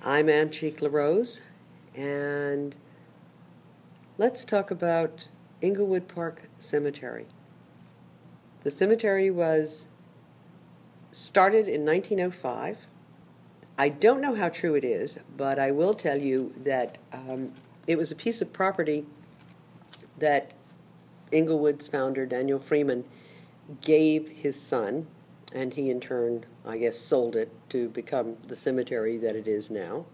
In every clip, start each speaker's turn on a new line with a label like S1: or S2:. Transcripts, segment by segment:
S1: I'm Ann Cheek LaRose, and let's talk about Inglewood Park Cemetery. The cemetery was started in 1905. I don't know how true it is, but I will tell you that it was a piece of property that Inglewood's founder, Daniel Freeman, gave his son, and he in turn, I guess, sold it to become the cemetery that it is now.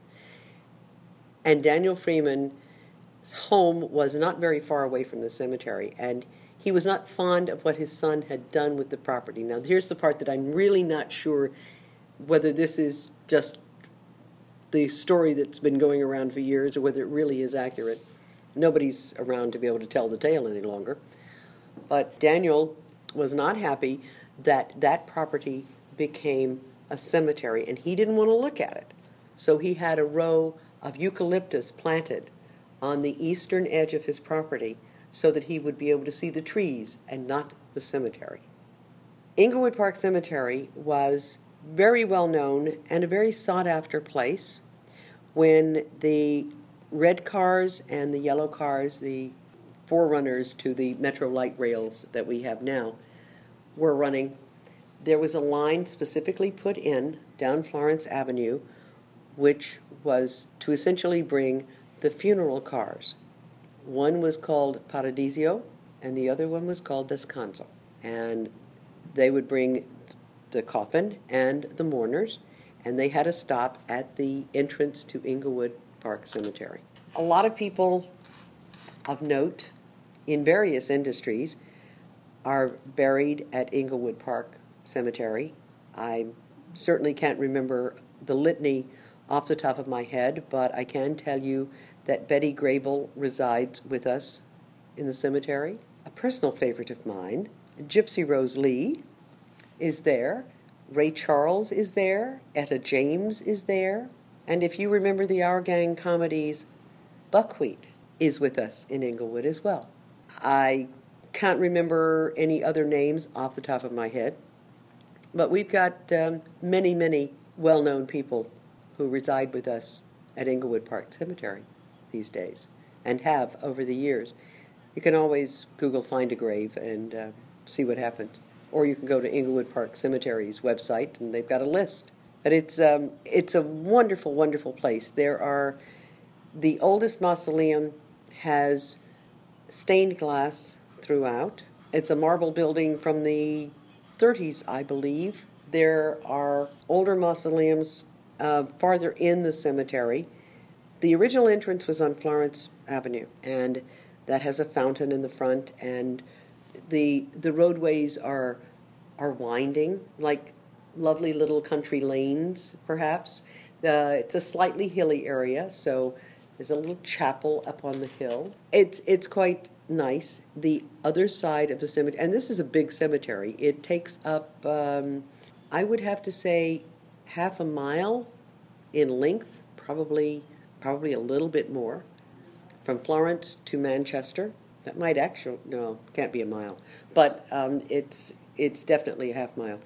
S1: And Daniel Freeman's home was not very far away from the cemetery, and he was not fond of what his son had done with the property. Now, here's the part that I'm really not sure whether this is just the story that's been going around for years or whether it really is accurate. Nobody's around to be able to tell the tale any longer. But Daniel was not happy that that property became a cemetery, and he didn't want to look at it. So he had a row of eucalyptus planted on the eastern edge of his property so that he would be able to see the trees and not the cemetery. Inglewood Park Cemetery was very well known and a very sought-after place when the red cars and the yellow cars, the forerunners to the Metro light rails that we have now, were running. There was a line specifically put in down Florence Avenue which was to essentially bring the funeral cars. One was called Paradiso and the other one was called Descanso. And they would bring the coffin and the mourners, and they had a stop at the entrance to Inglewood Park Cemetery. A lot of people of note in various industries are buried at Inglewood Park Cemetery. I certainly can't remember the litany off the top of my head, but I can tell you that Betty Grable resides with us in the cemetery. A personal favorite of mine, Gypsy Rose Lee, is there. Ray Charles is there. Etta James is there. And if you remember the Our Gang comedies, Buckwheat is with us in Inglewood as well. I can't remember any other names off the top of my head, but we've got many, many well-known people who reside with us at Inglewood Park Cemetery these days, and have over the years. You can always Google Find a Grave and see what happens. Or you can go to Inglewood Park Cemetery's website, and they've got a list. But it's a wonderful, wonderful place. The oldest mausoleum has stained glass throughout. It's a marble building from the 30s, I believe. There are older mausoleums farther in the cemetery. The original entrance was on Florence Avenue, and that has a fountain in the front, and the roadways are winding, like lovely little country lanes, perhaps. It's a slightly hilly area, so there's a little chapel up on the hill. It's quite nice. The other side of the cemetery, and this is a big cemetery, it takes up, I would have to say, half a mile in length, probably a little bit more, from Florence to Manchester. That might actually, no, can't be a mile, but it's definitely a half mile.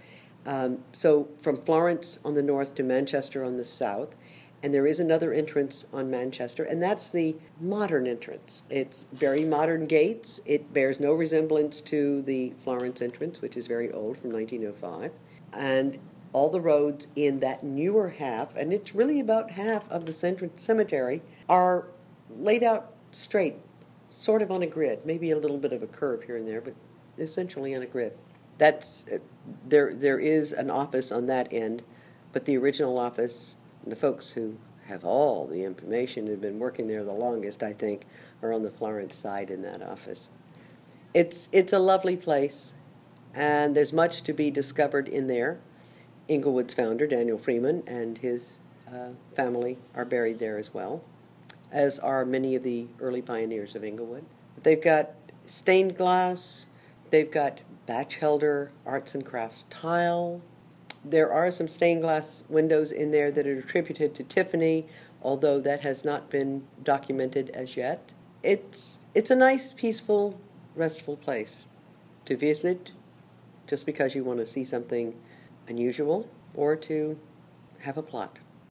S1: So from Florence on the north to Manchester on the south, and there is another entrance on Manchester, and that's the modern entrance. It's very modern gates. It bears no resemblance to the Florence entrance, which is very old, from 1905. And all the roads in that newer half, and it's really about half of the cemetery, are laid out straight, sort of on a grid, maybe a little bit of a curve here and there, but essentially on a grid. That's there is an office on that end, but the original office, and the folks who have all the information and have been working there the longest, I think, are on the Florence side in that office. It's a lovely place, and there's much to be discovered in there. Inglewood's founder, Daniel Freeman, and his family are buried there as well, as are many of the early pioneers of Inglewood. They've got stained glass, they've got Batchelder arts and crafts tile. There are some stained glass windows in there that are attributed to Tiffany, although that has not been documented as yet. It's a nice, peaceful, restful place to visit just because you want to see something unusual or to have a plot.